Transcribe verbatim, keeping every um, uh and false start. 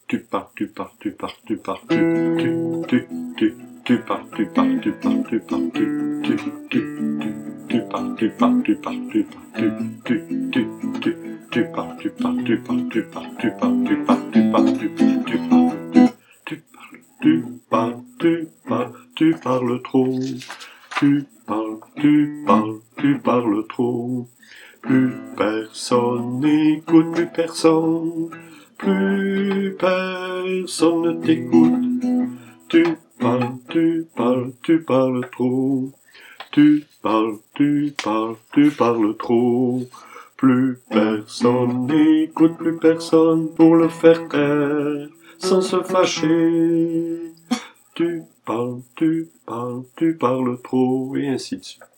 tu parles, tu parles, tu parles, tu parles, tu, tu, tu, tu, tu parles, tu parles, tu parles, tu parles, tu, tu, tu, tu, tu parles, tu parles, tu parles, tu parles, tu, tu, tu, tu, tu parles, tu parles, tu parles, tu parles, tu parles, tu parles, tu parles, tu parles, tu parles, tu, tu parles, tu parles, tu parles, tu parles trop, tu parles, tu parles, tu parles trop. Plus personne n'écoute, plus personne, plus personne ne t'écoute. Tu parles, tu parles, tu parles trop. Tu parles, tu parles, tu parles trop. Plus personne n'écoute, plus personne pour le faire taire, sans se fâcher. Tu parles, tu parles, tu parles trop, et ainsi de suite.